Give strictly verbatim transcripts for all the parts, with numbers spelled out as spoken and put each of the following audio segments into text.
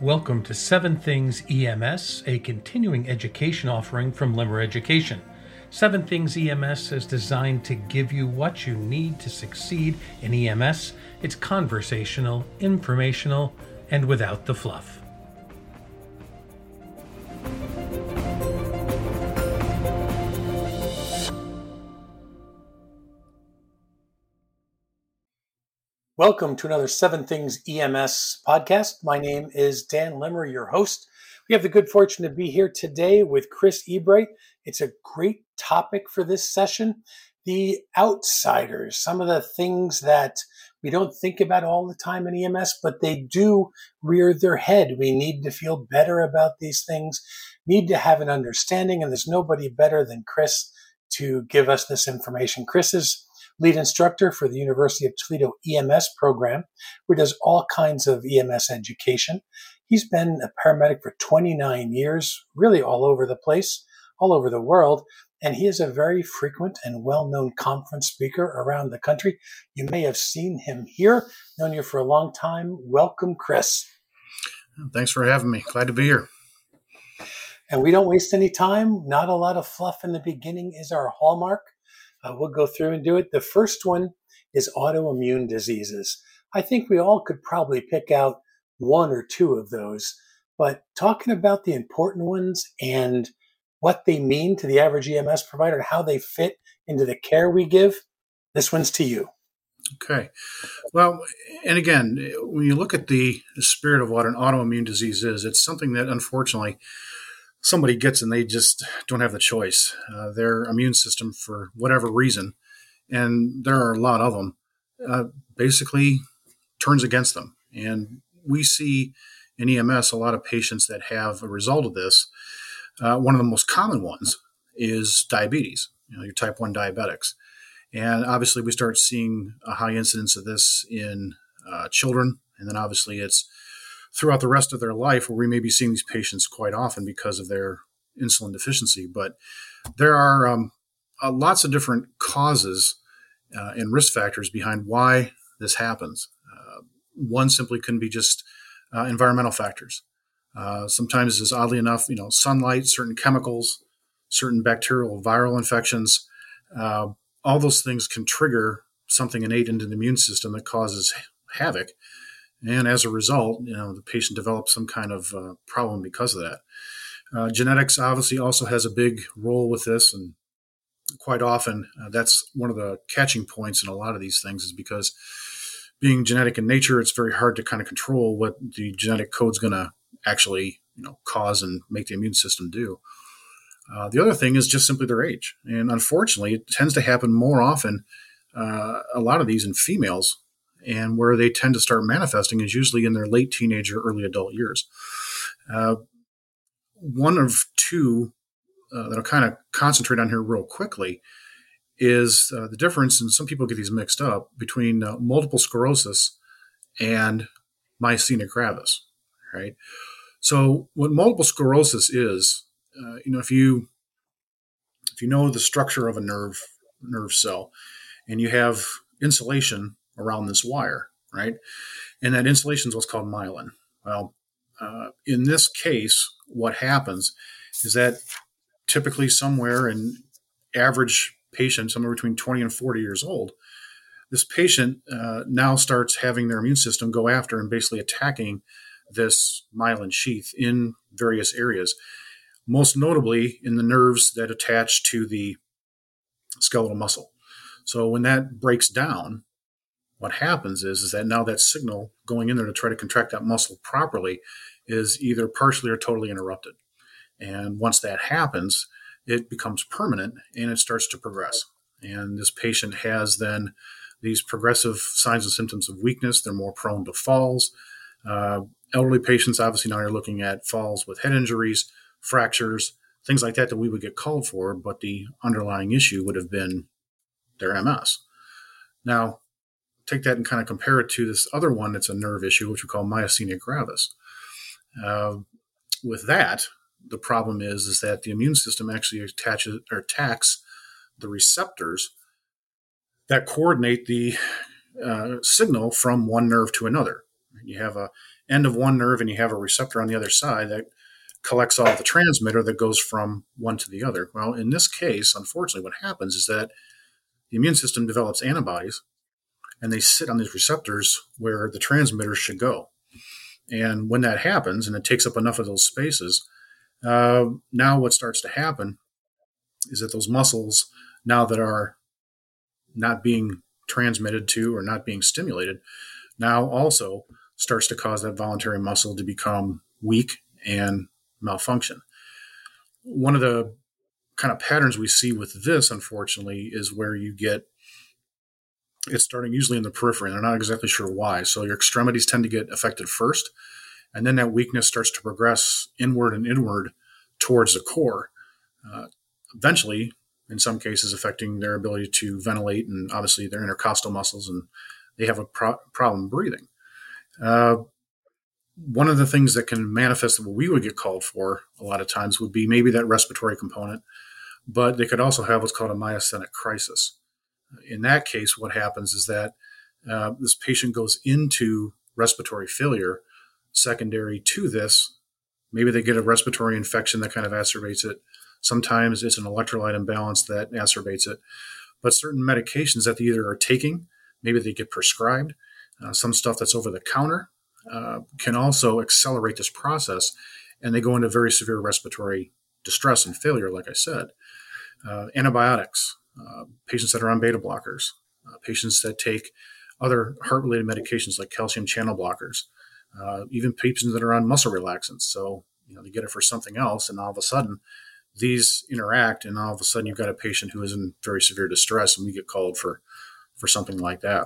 Welcome to Seven Things E M S, a continuing education offering from Limmer Education. Seven Things E M S is designed to give you what you need to succeed in E M S. It's conversational, informational, and without the fluff. Welcome to another Seven Things E M S podcast. My name is Dan Limmer, your host. We have the good fortune to be here today with Chris Ebright. It's a great topic for this session. The outsiders, some of the things that we don't think about all the time in E M S, but they do rear their head. We need to feel better about these things, need to have an understanding, and there's nobody better than Chris to give us this information. Chris is lead instructor for the University of Toledo E M S program, where he does all kinds of E M S education. He's been a paramedic for twenty-nine years, really all over the place, all over the world, and he is a very frequent and well-known conference speaker around the country. You may have seen him here, known you for a long time. Welcome, Chris. Thanks for having me. Glad to be here. And we don't waste any time. Not a lot of fluff in the beginning is our hallmark. Uh, we'll go through and do it. The first one is autoimmune diseases. I think we all could probably pick out one or two of those, but talking about the important ones and what they mean to the average E M S provider and how they fit into the care we give, this one's to you. Okay. Well, and again, when you look at the spirit of what an autoimmune disease is, it's something that unfortunately somebody gets and they just don't have the choice. Uh, their immune system, for whatever reason, and there are a lot of them, uh, basically turns against them. And we see in E M S a lot of patients that have a result of this. Uh, one of the most common ones is diabetes, you know, your type one diabetics. And obviously we start seeing a high incidence of this in uh, children. And then obviously it's throughout the rest of their life where we may be seeing these patients quite often because of their insulin deficiency. But there are um, uh, lots of different causes uh, and risk factors behind why this happens. Uh, one simply couldn't be just uh, environmental factors. Uh, sometimes it's oddly enough, you know, sunlight, certain chemicals, certain bacterial, viral infections, uh, all those things can trigger something innate into the immune system that causes havoc. And as a result, you know, the patient develops some kind of uh, problem because of that. Uh, genetics obviously also has a big role with this. And quite often, uh, that's one of the catching points in a lot of these things is because being genetic in nature, it's very hard to kind of control what the genetic code's going to actually, you know, cause and make the immune system do. Uh, the other thing is just simply their age. And unfortunately, it tends to happen more often, uh, a lot of these in females. And where they tend to start manifesting is usually in their late teenage or early adult years. Uh, one of two uh, that I'll kind of concentrate on here real quickly is uh, the difference, and some people get these mixed up, between uh, multiple sclerosis and myasthenia gravis, right? So what multiple sclerosis is, uh, you know, if you if you know the structure of a nerve nerve cell, and you have insulation around this wire, right? And that insulation is what's called myelin. Well, uh, in this case, what happens is that typically somewhere in average patient, somewhere between twenty and forty years old, this patient uh, now starts having their immune system go after and basically attacking this myelin sheath in various areas, most notably in the nerves that attach to the skeletal muscle. So when that breaks down, what happens is, is that now that signal going in there to try to contract that muscle properly is either partially or totally interrupted. And once that happens, it becomes permanent and it starts to progress. And this patient has then these progressive signs and symptoms of weakness. They're more prone to falls. Uh, elderly patients, obviously now you're looking at falls with head injuries, fractures, things like that that we would get called for, but the underlying issue would have been their M S. Now, take that and kind of compare it to this other one that's a nerve issue, which we call myasthenia gravis. Uh, with that, the problem is, is that the immune system actually attaches or attacks the receptors that coordinate the uh, signal from one nerve to another. You have a end of one nerve and you have a receptor on the other side that collects all the transmitter that goes from one to the other. Well, in this case, unfortunately, what happens is that the immune system develops antibodies and they sit on these receptors where the transmitters should go. And when that happens and it takes up enough of those spaces, uh, now what starts to happen is that those muscles, now that are not being transmitted to or not being stimulated, now also starts to cause that voluntary muscle to become weak and malfunction. One of the kind of patterns we see with this, unfortunately, is where you get it's starting usually in the periphery, and they're not exactly sure why. So your extremities tend to get affected first, and then that weakness starts to progress inward and inward towards the core, uh, eventually, in some cases, affecting their ability to ventilate and obviously their intercostal muscles, and they have a pro- problem breathing. Uh, one of the things that can manifest what we would get called for a lot of times would be maybe that respiratory component, but they could also have what's called a myasthenic crisis. In that case, what happens is that uh, this patient goes into respiratory failure secondary to this. Maybe they get a respiratory infection that kind of exacerbates it. Sometimes it's an electrolyte imbalance that exacerbates it. But certain medications that they either are taking, maybe they get prescribed, uh, some stuff that's over the counter, uh, can also accelerate this process, and they go into very severe respiratory distress and failure, like I said. Uh, antibiotics, uh, patients that are on beta blockers, uh, patients that take other heart-related medications like calcium channel blockers, uh, even patients that are on muscle relaxants. So, you know, they get it for something else, and all of a sudden, these interact, and all of a sudden, you've got a patient who is in very severe distress, and we get called for for something like that.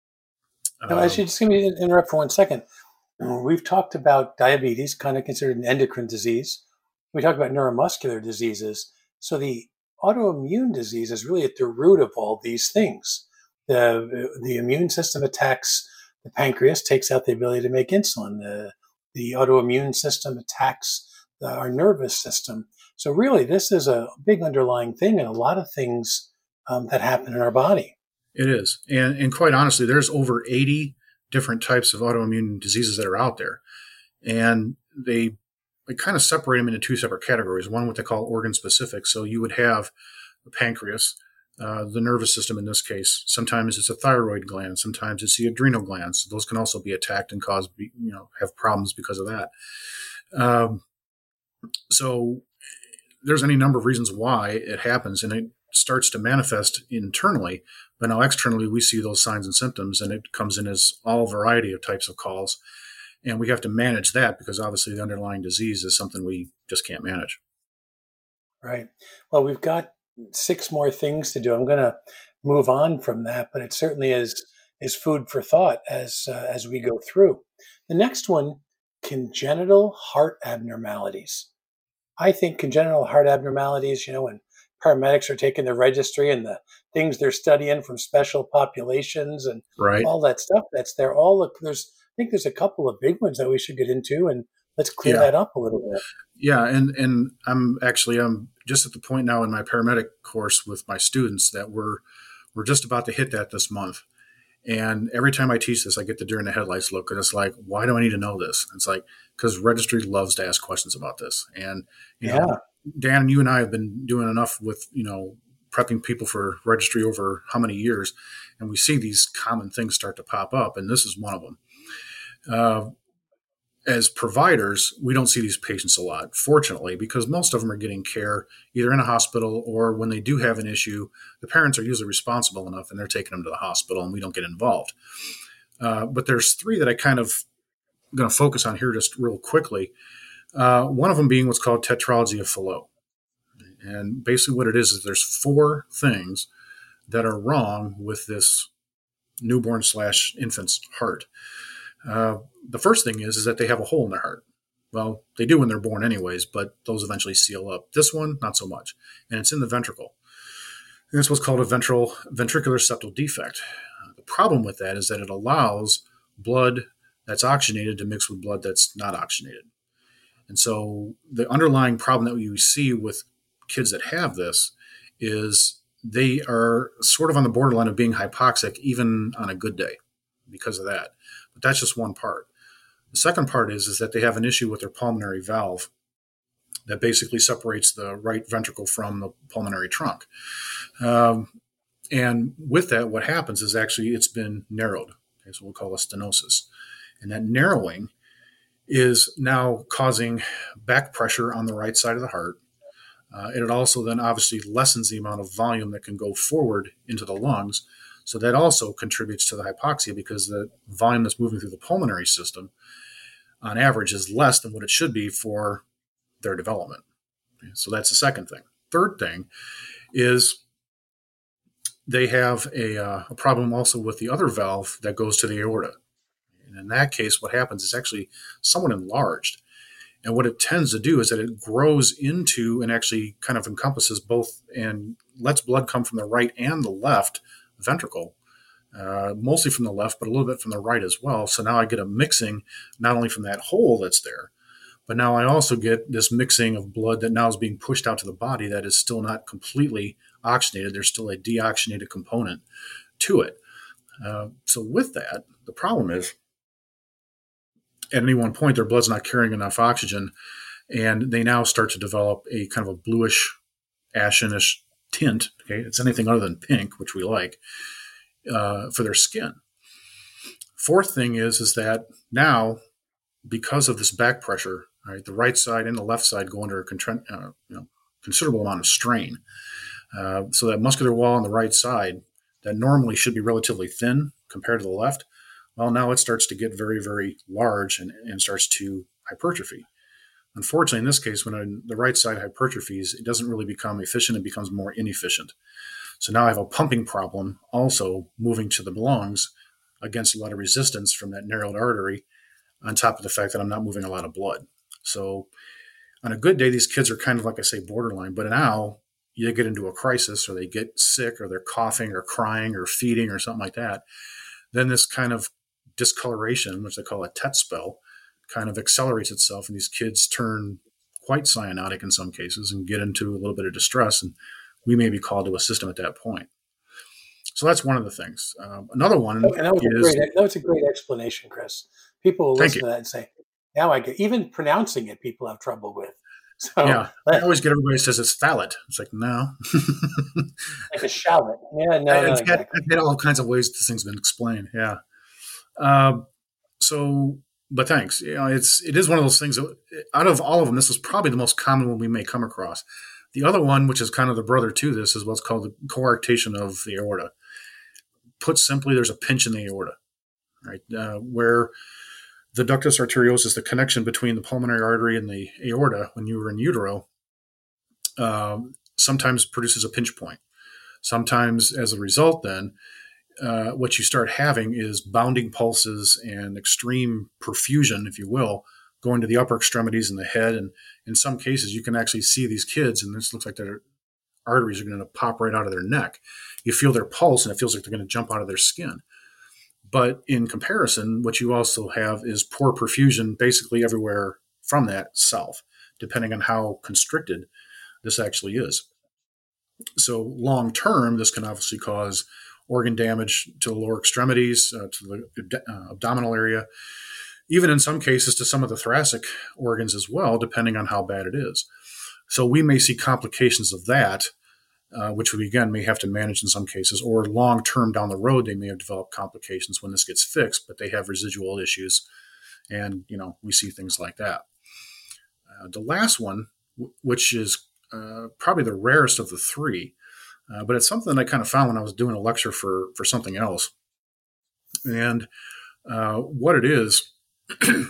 Now, I should just give me interrupt for one second. We've talked about diabetes, kind of considered an endocrine disease. We talked about neuromuscular diseases. So the autoimmune disease is really at the root of all these things. The, the immune system attacks the pancreas, takes out the ability to make insulin. The, the autoimmune system attacks the, our nervous system. So really, this is a big underlying thing and a lot of things um, that happen in our body. It is. And, and quite honestly, there's over eighty different types of autoimmune diseases that are out there. And they, they kind of separate them into two separate categories. One, what they call organ specific. So you would have the pancreas, uh, the nervous system in this case. Sometimes it's a thyroid gland. Sometimes it's the adrenal glands. Those can also be attacked and cause, you know, have problems because of that. Um, so there's any number of reasons why it happens, and it starts to manifest internally. But now externally, we see those signs and symptoms, and it comes in as all variety of types of calls. And we have to manage that because obviously the underlying disease is something we just can't manage. Right. Well, we've got six more things to do. I'm going to move on from that, but it certainly is is food for thought as uh, as we go through. The next one, congenital heart abnormalities. I think congenital heart abnormalities, you know, when paramedics are taking the registry and the things they're studying from special populations and right. all that stuff that's there. All there's, I think there's a couple of big ones that we should get into, and let's clear yeah. that up a little bit. Yeah, and and I'm actually I'm just at the point now in my paramedic course with my students that we're we're just about to hit that this month. And every time I teach this, I get the deer in the headlights look, and it's like, why do I need to know this? It's like, because registry loves to ask questions about this. And, you yeah. know, Dan, you and I have been doing enough with, you know, prepping people for registry over how many years, and we see these common things start to pop up, and this is one of them. Uh, as providers, we don't see these patients a lot, fortunately, because most of them are getting care either in a hospital or when they do have an issue, the parents are usually responsible enough and they're taking them to the hospital and we don't get involved. Uh, but there's three that I kind of going to focus on here just real quickly. Uh, one of them being what's called tetralogy of Fallot. And basically what it is is there's four things that are wrong with this newborn slash infant's heart. Uh, the first thing is, is that they have a hole in their heart. Well, they do when they're born anyways, but those eventually seal up. This one, not so much. And it's in the ventricle. And it's what's called a ventral, ventricular septal defect. Uh, the problem with that is that it allows blood that's oxygenated to mix with blood that's not oxygenated. And so the underlying problem that we see with kids that have this is they are sort of on the borderline of being hypoxic even on a good day because of that. But that's just one part. The second part is, is that they have an issue with their pulmonary valve that basically separates the right ventricle from the pulmonary trunk. Um, and with that, what happens is actually it's been narrowed. Okay, so we'll call it stenosis. And that narrowing is now causing back pressure on the right side of the heart. Uh, and it also then obviously lessens the amount of volume that can go forward into the lungs. So that also contributes to the hypoxia because the volume that's moving through the pulmonary system on average is less than what it should be for their development. So that's the second thing. Third thing is they have a, uh, a problem also with the other valve that goes to the aorta. And in that case, what happens is actually somewhat enlarged. And what it tends to do is that it grows into and actually kind of encompasses both and lets blood come from the right and the left ventricle, uh, mostly from the left, but a little bit from the right as well. So now I get a mixing not only from that hole that's there, but now I also get this mixing of blood that now is being pushed out to the body that is still not completely oxygenated. There's still a deoxygenated component to it. Uh, so with that, the problem is at any one point, their blood's not carrying enough oxygen, and they now start to develop a kind of a bluish, ashenish tint. Okay, it's anything other than pink, which we like, uh, for their skin. Fourth thing is, is that now, because of this back pressure, right, the right side and the left side go under a contr- uh, you know, considerable amount of strain. Uh, so that muscular wall on the right side that normally should be relatively thin compared to the left, well, now it starts to get very, very large and, and starts to hypertrophy. Unfortunately, in this case, when I, the right side hypertrophies, it doesn't really become efficient. It becomes more inefficient. So now I have a pumping problem also moving to the lungs against a lot of resistance from that narrowed artery, on top of the fact that I'm not moving a lot of blood. So on a good day, these kids are kind of, like I say, borderline. But now you get into a crisis, or they get sick, or they're coughing or crying or feeding or something like that. Then this kind of discoloration, which they call a Tet spell, kind of accelerates itself, and these kids turn quite cyanotic in some cases and get into a little bit of distress, and we may be called to assist them at that point. So that's one of the things. Um, another one and that was is... A great, that was a great explanation, Chris. People will listen to that and say, now I get, even pronouncing it, people have trouble with. So, yeah, I always get everybody says it's phalate. It's like, no. Like a shallot. Yeah, no, I've, no, had, exactly. I've had all kinds of ways this thing's been explained. Yeah. Um, so, but thanks. You know, it's it is one of those things that, out of all of them, this is probably the most common one we may come across. The other one, which is kind of the brother to this, is what's called the coarctation of the aorta. Put simply, there's a pinch in the aorta, right, uh, where the ductus arteriosus, the connection between the pulmonary artery and the aorta when you were in utero, um, sometimes produces a pinch point. Sometimes, as a result, then, uh, what you start having is bounding pulses and extreme perfusion, if you will, going to the upper extremities and the head. And in some cases, you can actually see these kids, and this looks like their arteries are going to pop right out of their neck. You feel their pulse, and it feels like they're going to jump out of their skin. But in comparison, what you also have is poor perfusion basically everywhere from that south, depending on how constricted this actually is. So long term, this can obviously cause organ damage to the lower extremities, uh, to the uh, abdominal area, even in some cases to some of the thoracic organs as well, depending on how bad it is. So we may see complications of that, uh, which we, again, may have to manage in some cases, or long term down the road, they may have developed complications when this gets fixed, but they have residual issues. And, you know, we see things like that. Uh, the last one, w- which is uh, probably the rarest of the three, uh, but it's something I kind of found when I was doing a lecture for, for something else. And uh, what it is, uh,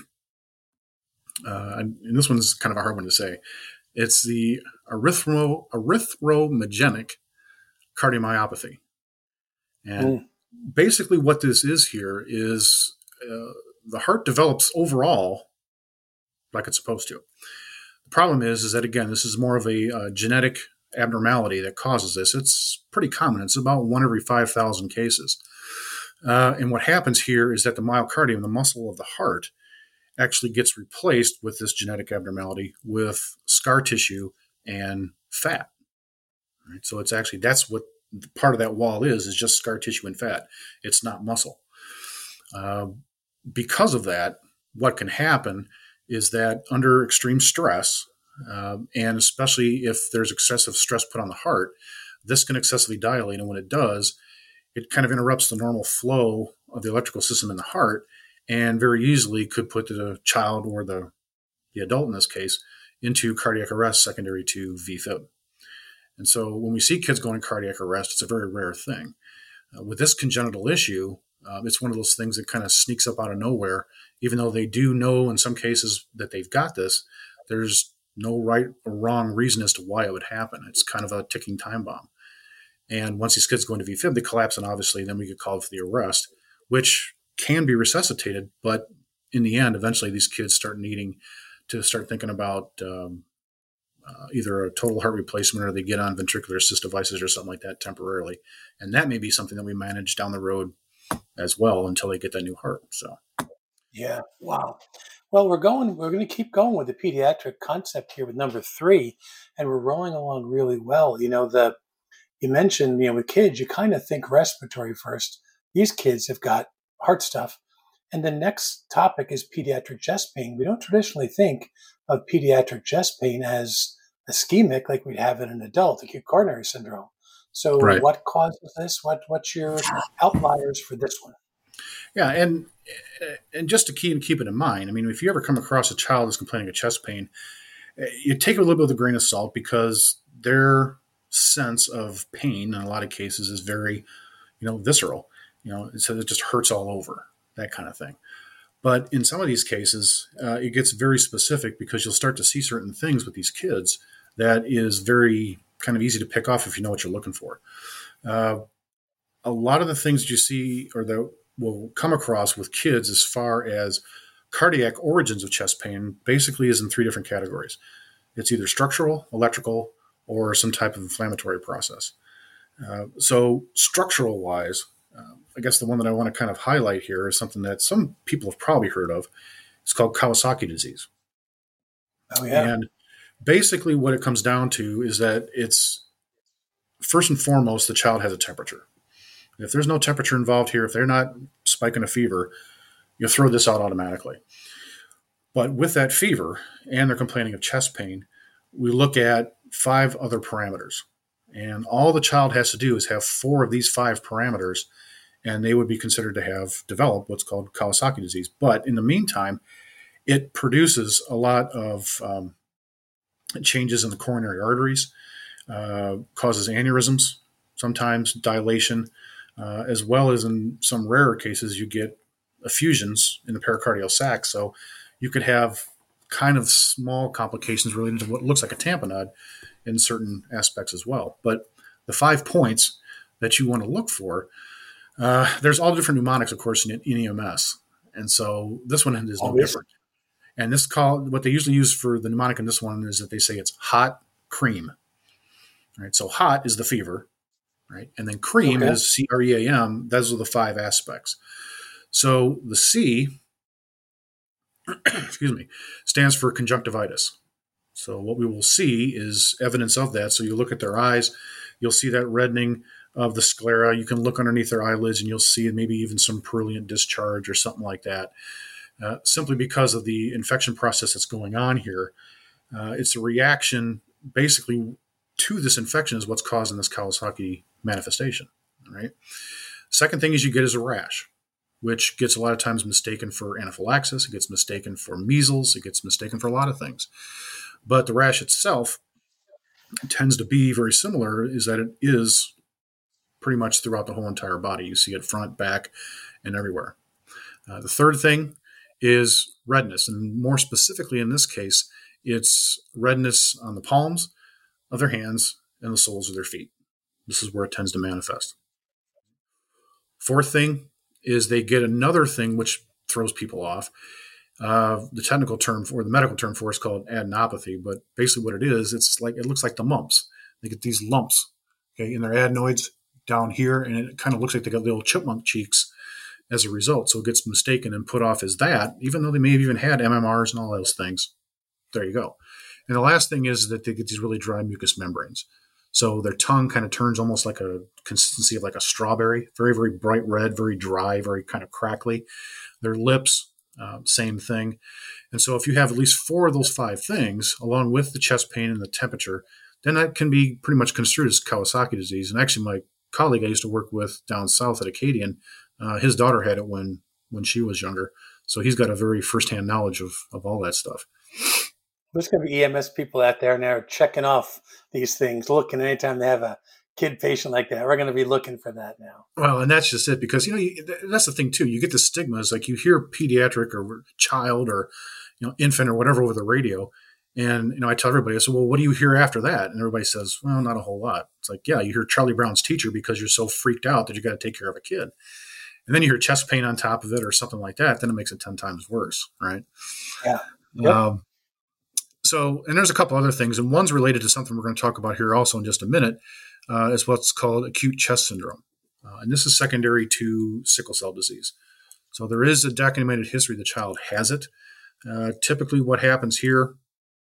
and this one's kind of a hard one to say, it's the erythro, erythromagenic cardiomyopathy. And mm. basically what this is here is uh, the heart develops overall like it's supposed to. The problem is, is that, again, this is more of a uh, genetic abnormality that causes this. It's pretty common. It's about one every five thousand cases. Uh, and what happens here is that the myocardium, the muscle of the heart, actually gets replaced with this genetic abnormality with scar tissue and fat. Right? So it's actually, that's what part of that wall is, is just scar tissue and fat. It's not muscle. Uh, because of that, what can happen is that under extreme stress, uh, and especially if there's excessive stress put on the heart, this can excessively dilate. And when it does, it kind of interrupts the normal flow of the electrical system in the heart and very easily could put the child or the, the adult in this case into cardiac arrest secondary to V Fib. And so when we see kids going cardiac arrest, it's a very rare thing. Uh, with this congenital issue, uh, it's one of those things that kind of sneaks up out of nowhere. Even though they do know in some cases that they've got this, there's no right or wrong reason as to why it would happen. It's kind of a ticking time bomb. And once these kids go into V Fib, they collapse, and obviously then we get called for the arrest, which can be resuscitated. But in the end, eventually these kids start needing to start thinking about um, uh, either a total heart replacement or they get on ventricular assist devices or something like that temporarily. And that may be something that we manage down the road as well until they get that new heart. So, yeah, wow. Well, we're going. We're going to keep going with the pediatric concept here with number three, and we're rolling along really well. You know, the you mentioned, you know, with kids, you kind of think respiratory first. These kids have got heart stuff. And the next topic is pediatric chest pain. We don't traditionally think of pediatric chest pain as ischemic like we'd have in an adult, acute coronary syndrome. So right. What causes this? What What's your outliers for this one? Yeah, and and just to keep, keep it in mind, I mean, if you ever come across a child that's complaining of chest pain, you take it a little bit with a grain of salt because their sense of pain in a lot of cases is very, you know, visceral. You know, so it just hurts all over, that kind of thing. But in some of these cases, uh, it gets very specific because you'll start to see certain things with these kids that is very kind of easy to pick off if you know what you're looking for. Uh, a lot of the things that you see or that will come across with kids as far as cardiac origins of chest pain basically is in three different categories. It's either structural, electrical, or some type of inflammatory process. Uh, so structural wise, uh, I guess the one that I want to kind of highlight here is something that some people have probably heard of. It's called Kawasaki disease. Oh, yeah. And basically what it comes down to is that it's first and foremost, the child has a temperature. If there's no temperature involved here, if they're not spiking a fever, you'll throw this out automatically. But with that fever and they're complaining of chest pain, we look at five other parameters. And all the child has to do is have four of these five parameters, and they would be considered to have developed what's called Kawasaki disease. But in the meantime, it produces a lot of um, changes in the coronary arteries, uh, causes aneurysms, sometimes dilation, uh, as well as in some rarer cases, you get effusions in the pericardial sac. So you could have kind of small complications related to what looks like a tamponade in certain aspects as well. But the five points that you want to look for, uh, there's all different mnemonics, of course, in, in E M S. And so this one is no Obviously. different. And this call, what they usually use for the mnemonic in this one is that they say it's hot cream. All right, so hot is the fever, right? And then cream Okay. is C R E A M. Those are the five aspects. So the C, excuse me, stands for conjunctivitis. So what we will see is evidence of that. So you look at their eyes, you'll see that reddening of the sclera. You can look underneath their eyelids and you'll see maybe even some purulent discharge or something like that. Uh, simply because of the infection process that's going on here. Uh, it's a reaction basically to this infection is what's causing this Kawasaki manifestation. All right. Second thing is you get is a rash, which gets a lot of times mistaken for anaphylaxis. It gets mistaken for measles. It gets mistaken for a lot of things. But the rash itself tends to be very similar, is that it is pretty much throughout the whole entire body. You see it front, back, and everywhere. Uh, the third thing is redness. And more specifically in this case, it's redness on the palms of their hands and the soles of their feet. This is where it tends to manifest. Fourth thing is they get another thing which throws people off. Uh, the technical term for, or the medical term for it is called adenopathy, but basically what it is, it's like, it looks like the mumps. They get these lumps, okay, in their adenoids down here, and it kind of looks like they got little chipmunk cheeks as a result. So it gets mistaken and put off as that, even though they may have even had M M Rs and all those things. There you go. And the last thing is that they get these really dry mucous membranes. So their tongue kind of turns almost like a consistency of like a strawberry, very, very bright red, very dry, very kind of crackly. Their lips uh, same thing. And so if you have at least four of those five things, along with the chest pain and the temperature, then that can be pretty much construed as Kawasaki disease. And actually, my colleague I used to work with down south at Acadian, uh, his daughter had it when when she was younger. So he's got a very firsthand knowledge of, of all that stuff. There's going to be E M S people out there now checking off these things, looking anytime they have a kid patient like that. We're going to be looking for that now. Well, and that's just it, because, you know, you, that's the thing too. You get the stigmas, like you hear pediatric or child or, you know, infant or whatever over the radio. And, you know, I tell everybody, I say, well, what do you hear after that? And everybody says, well, not a whole lot. It's like, yeah, you hear Charlie Brown's Teacher because you're so freaked out that you got to take care of a kid. And then you hear chest pain on top of it or something like that. Then it makes it ten times worse. Right. Yeah. Yep. Um, so, and there's a couple other things, and one's related to something we're going to talk about here also in just a minute, uh, is what's called acute chest syndrome. Uh, and this is secondary to sickle cell disease. So there is a documented history the child has it. Uh, typically what happens here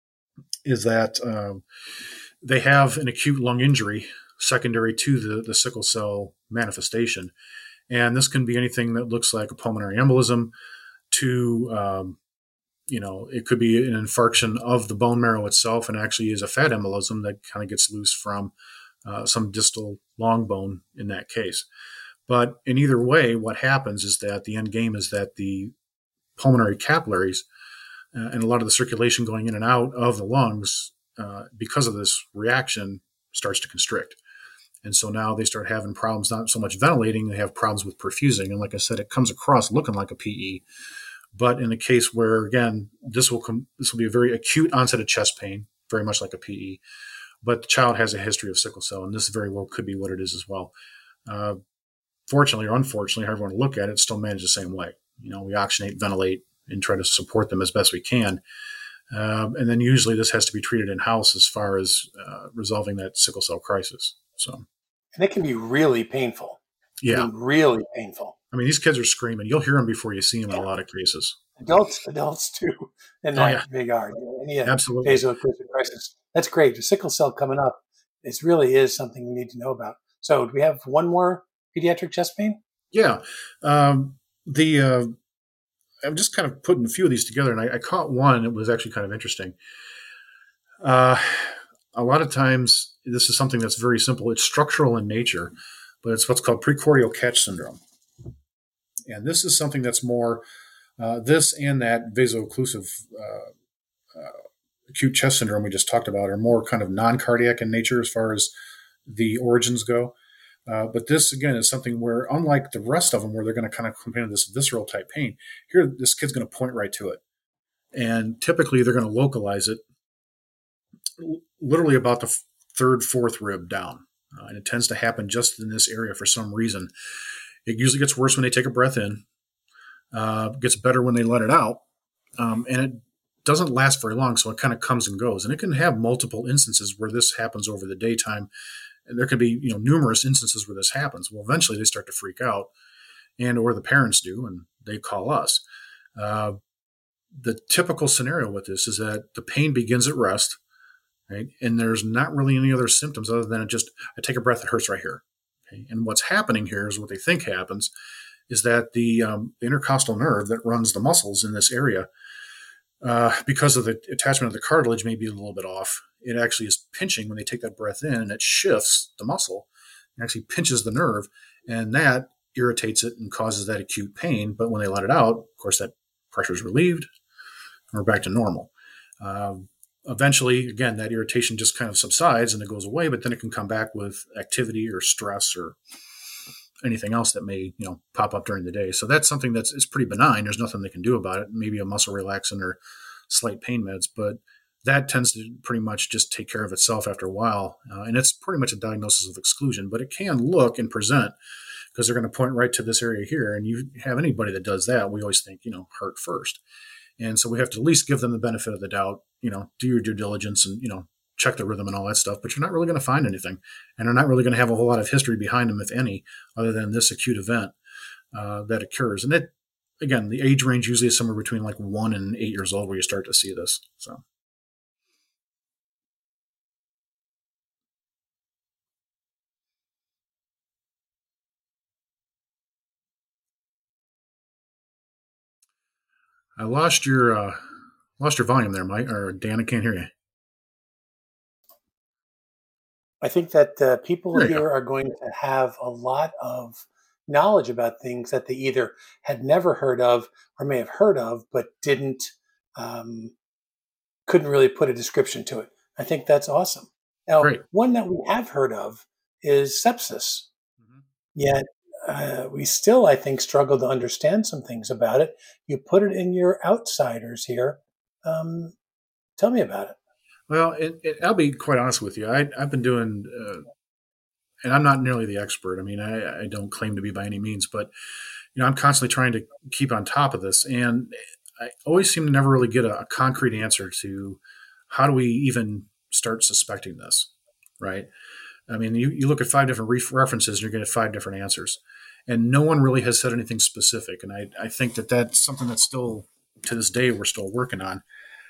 is that um, they have an acute lung injury secondary to the, the sickle cell manifestation. And this can be anything that looks like a pulmonary embolism to, um, you know, it could be an infarction of the bone marrow itself, and actually is a fat embolism that kind of gets loose from uh, some distal long bone in that case. But in either way, what happens is that the end game is that the pulmonary capillaries uh, and a lot of the circulation going in and out of the lungs, uh, because of this reaction, starts to constrict. And so now they start having problems, not so much ventilating, they have problems with perfusing. And like I said, it comes across looking like a P E. But in a case where, again, this will come, this will be a very acute onset of chest pain, very much like a P E. But the child has a history of sickle cell, and this very well could be what it is as well. Uh, fortunately or unfortunately, however you want to look at it, it's still managed the same way. You know, we oxygenate, ventilate, and try to support them as best we can. Um, and then usually this has to be treated in-house as far as uh, resolving that sickle cell crisis. So, and it can be really painful. Yeah. I mean, really painful. I mean, these kids are screaming. You'll hear them before you see them in a lot of cases. Adults, adults too, in that Oh, yeah. big R. Any Absolutely. vaso-occlusive crisis. That's great. The sickle cell coming up, this really is something we need to know about. So do we have one more pediatric chest pain? Yeah. Um, the uh, I'm just kind of putting a few of these together, and I, I caught one that was actually kind of interesting. Uh, a lot of times, this is something that's very simple. It's structural in nature, but it's what's called precordial catch syndrome. And this is something that's more, uh, this and that vaso-occlusive uh, uh, acute chest syndrome we just talked about are more kind of non-cardiac in nature as far as the origins go. Uh, but this, again, is something where, unlike the rest of them, where they're going to kind of complain of this visceral type pain, here this kid's going to point right to it. And typically they're going to localize it literally about the third, fourth rib down. Uh, and it tends to happen just in this area for some reason. It usually gets worse when they take a breath in, uh, gets better when they let it out, um, and it doesn't last very long, so it kind of comes and goes. And it can have multiple instances where this happens over the daytime. And there can be, you know, numerous instances where this happens. Well, eventually they start to freak out, and or the parents do, and they call us. Uh, the typical scenario with this is that the pain begins at rest, right? And there's not really any other symptoms other than it just, I take a breath, it hurts right here. Okay? And what's happening here is what they think happens is that the, um, the intercostal nerve that runs the muscles in this area, uh, because of the attachment of the cartilage may be a little bit off. It actually is pinching when they take that breath in, and it shifts the muscle and actually pinches the nerve, and that irritates it and causes that acute pain. But when they let it out, of course, that pressure is relieved and we're back to normal. Um, eventually, again, that irritation just kind of subsides and it goes away, but then it can come back with activity or stress or anything else that may, you know, pop up during the day. So that's something that's it's pretty benign. There's nothing they can do about it. Maybe a muscle relaxant or slight pain meds, but that tends to pretty much just take care of itself after a while. Uh, and it's pretty much a diagnosis of exclusion, but it can look and present because they're going to point right to this area here. And you have anybody that does that, we always think, you know, heart first. And so we have to at least give them the benefit of the doubt, you know, do your due diligence and, you know, check the rhythm and all that stuff, but you're not really going to find anything. And they're not really going to have a whole lot of history behind them, if any, other than this acute event uh, that occurs. And it, again, the age range usually is somewhere between like one and eight years old where you start to see this. So. I lost your uh, lost your volume there, Mike or Dan. I can't hear you. I think that uh, people There you go. here are going to have a lot of knowledge about things that they either had never heard of or may have heard of, but didn't, um, couldn't really put a description to it. I think that's awesome. Now, Great. one that we have heard of is sepsis. Mm-hmm. Yet uh, we still, I think, struggle to understand some things about it. You put it in your outsiders here. Um, tell me about it. Well, it, it, I'll be quite honest with you. I, I've been doing, uh, and I'm not nearly the expert. I mean, I, I don't claim to be by any means, but you know, I'm constantly trying to keep on top of this, and I always seem to never really get a, a concrete answer to how do we even start suspecting this, right? I mean, you, you look at five different ref- references, and you're going to get five different answers, and no one really has said anything specific. And I, I think that that's something that's still, to this day, we're still working on.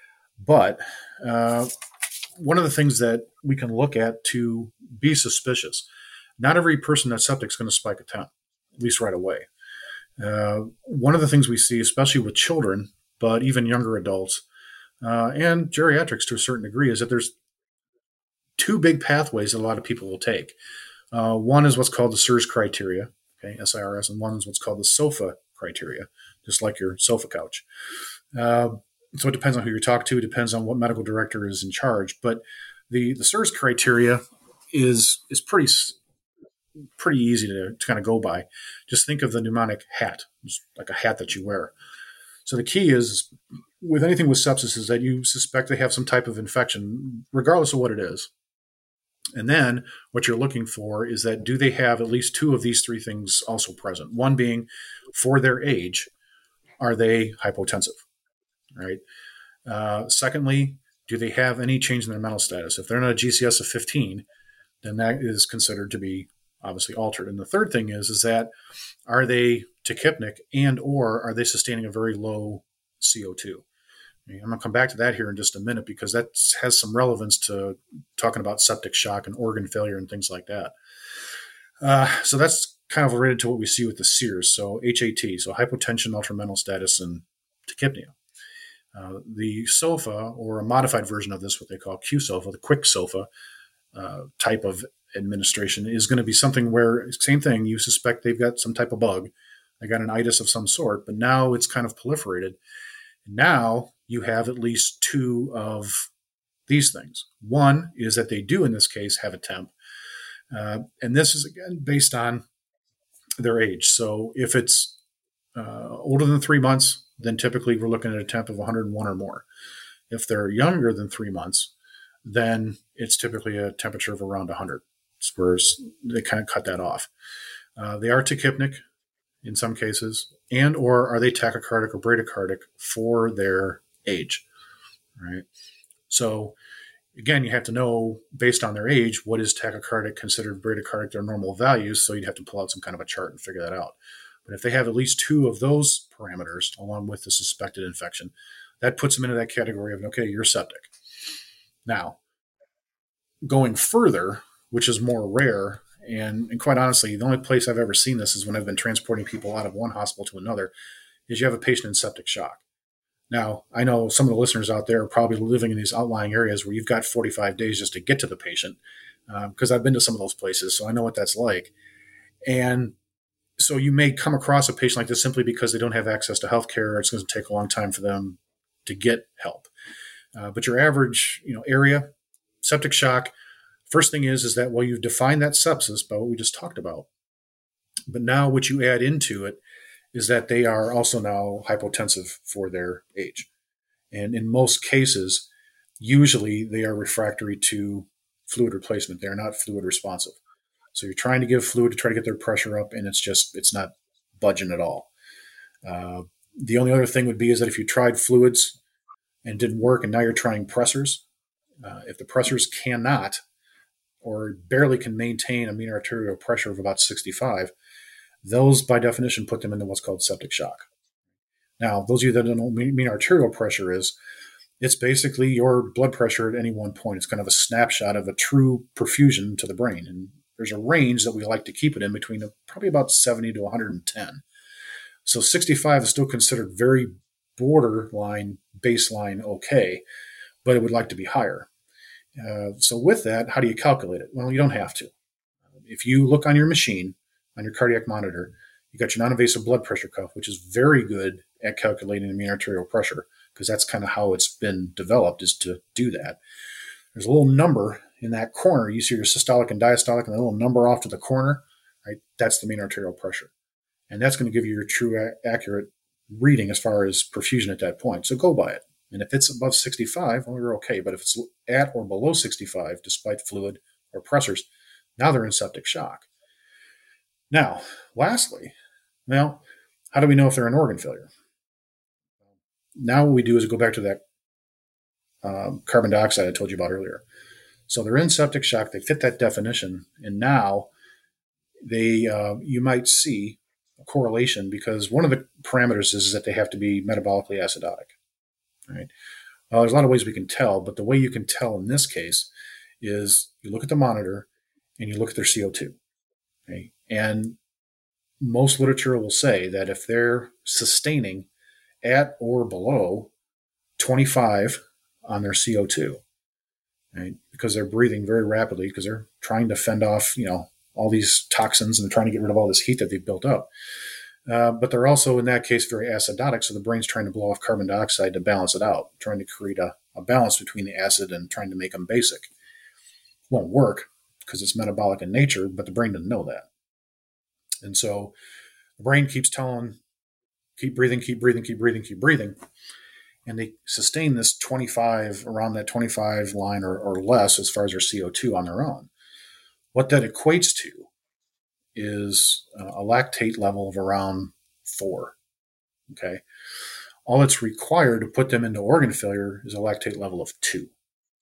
But uh, one of the things that we can look at to be suspicious, not every person that's septic is going to spike a temp, at least right away. Uh, one of the things we see, especially with children, but even younger adults, uh, and geriatrics to a certain degree, is that there's two big pathways that a lot of people will take. Uh, one is what's called the S I R S criteria, okay, S I R S, and one is what's called the SOFA criteria, just like your sofa couch. Uh, so it depends on who you talk to. It depends on what medical director is in charge. But the, the S I R S criteria is is pretty pretty easy to, to kind of go by. Just think of the pneumonic hat, it's like a hat that you wear. So the key is, with anything with sepsis, is that you suspect they have some type of infection, regardless of what it is. And then what you're looking for is that, do they have at least two of these three things also present? One being, for their age, are they hypotensive, right? Uh, secondly, do they have any change in their mental status? If they're not a G C S of fifteen, then that is considered to be obviously altered. And the third thing is, is that, are they tachypnic, and or are they sustaining a very low C O two? I'm going to come back to that here in just a minute, because that has some relevance to talking about septic shock and organ failure and things like that. Uh, so that's kind of related to what we see with the S I R S. So H A T, so hypotension, altered mental status, and tachypnea. Uh, the SOFA, or a modified version of this, what they call Q SOFA, the quick SOFA uh, type of administration, is going to be something where, same thing, you suspect they've got some type of bug. They got an itis of some sort, but now it's kind of proliferated. Now you have at least two of these things. One is that they do, in this case, have a temp. Uh, and this is, again, based on their age. So if it's uh, older than three months, then typically we're looking at a temp of one hundred one or more. If they're younger than three months, then it's typically a temperature of around one hundred. Whereas they kind of cut that off. Uh, they are tachypnic in some cases, and or are they tachycardic or bradycardic for their age, right? So again, you have to know, based on their age, what is tachycardic considered bradycardic, their normal values. So you'd have to pull out some kind of a chart and figure that out. But if they have at least two of those parameters, along with the suspected infection, that puts them into that category of, okay, you're septic. Now, going further, which is more rare, and, and quite honestly, the only place I've ever seen this is when I've been transporting people out of one hospital to another, is you have a patient in septic shock. Now, I know some of the listeners out there are probably living in these outlying areas where you've got forty-five days just to get to the patient, because um, I've been to some of those places, so I know what that's like. And so you may come across a patient like this simply because they don't have access to healthcare. It's going to take a long time for them to get help. Uh, but your average, you know, area, septic shock, first thing is, is that, well, you've defined that sepsis by what we just talked about. But now what you add into it is that they are also now hypotensive for their age. And in most cases, usually they are refractory to fluid replacement. They are not fluid responsive. So you're trying to give fluid to try to get their pressure up, and it's just, it's not budging at all. Uh, the only other thing would be is that if you tried fluids and didn't work, and now you're trying pressors, uh, if the pressors cannot or barely can maintain a mean arterial pressure of about sixty-five, those by definition put them into what's called septic shock. Now, those of you that don't know what mean arterial pressure is, it's basically your blood pressure at any one point. It's kind of a snapshot of a true perfusion to the brain. And there's a range that we like to keep it in between probably about seventy to one hundred ten. So sixty-five is still considered very borderline baseline okay, but it would like to be higher. Uh, so with that, how do you calculate it? Well, you don't have to. If you look on your machine, on your cardiac monitor, you got your non-invasive blood pressure cuff, which is very good at calculating the mean arterial pressure, because that's kind of how it's been developed, is to do that. There's a little number in that corner. You see your systolic and diastolic, and a little number off to the corner, right? That's the mean arterial pressure. And that's going to give you your true, a- accurate reading as far as perfusion at that point. So go by it. And if it's above sixty-five, well, you're okay. But if it's at or below sixty-five, despite fluid or pressors, now they're in septic shock. Now, lastly, well, how do we know if they're in organ failure? Now what we do is go back to that um, carbon dioxide I told you about earlier. So they're in septic shock. They fit that definition. And now they, uh, you might see a correlation, because one of the parameters is that they have to be metabolically acidotic. Right? Well, there's a lot of ways we can tell, but the way you can tell in this case is you look at the monitor and you look at their C O two. Okay? And most literature will say that if they're sustaining at or below twenty-five on their C O two, right, because they're breathing very rapidly, because they're trying to fend off, you know, all these toxins, and they're trying to get rid of all this heat that they've built up. Uh, but they're also, in that case, very acidotic, so the brain's trying to blow off carbon dioxide to balance it out, trying to create a, a balance between the acid and trying to make them basic. Won't work because it's metabolic in nature, but the brain doesn't know that. And so the brain keeps telling, keep breathing, keep breathing, keep breathing, keep breathing. And they sustain this twenty-five, around that twenty-five line or, or less as far as their C O two on their own. What that equates to is a lactate level of around four. Okay. All that's required to put them into organ failure is a lactate level of two.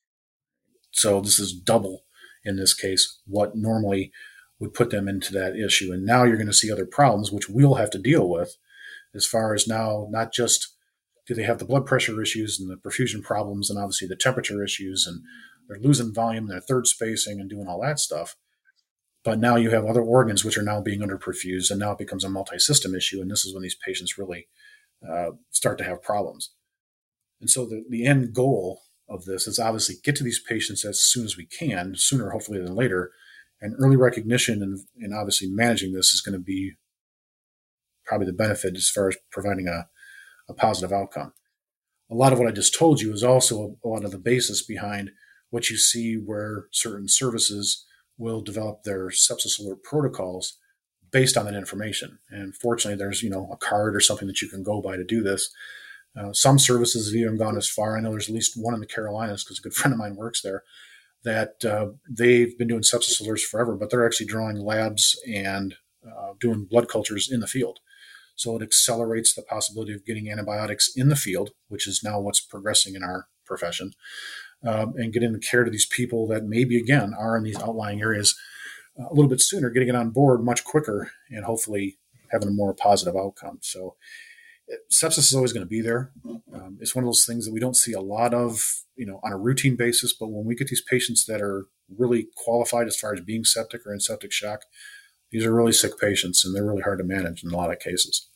So this is double, in this case, what normally would put them into that issue. And now you're going to see other problems, which we'll have to deal with, as far as now, not just do they have the blood pressure issues and the perfusion problems and obviously the temperature issues, and they're losing volume and their third spacing and doing all that stuff. But now you have other organs which are now being underperfused, and now it becomes a multi-system issue. And this is when these patients really uh, start to have problems. And so the, the end goal of this is obviously get to these patients as soon as we can, sooner hopefully than later. And early recognition and, and obviously managing this is going to be probably the benefit as far as providing a, a positive outcome. A lot of what I just told you is also a, a lot of the basis behind what you see where certain services will develop their sepsis alert protocols based on that information. And fortunately, there's, you know, a card or something that you can go by to do this. Uh, some services have even gone as far. I know there's at least one in the Carolinas, because a good friend of mine works there, that uh, they've been doing sepsis alerts forever, but they're actually drawing labs and uh, doing blood cultures in the field. So it accelerates the possibility of getting antibiotics in the field, which is now what's progressing in our profession, um, and getting the care to these people that maybe, again, are in these outlying areas a little bit sooner, getting it on board much quicker, and hopefully having a more positive outcome. So sepsis is always going to be there. Um, it's one of those things that we don't see a lot of, you know, on a routine basis. But when we get these patients that are really qualified as far as being septic or in septic shock, these are really sick patients, and they're really hard to manage in a lot of cases.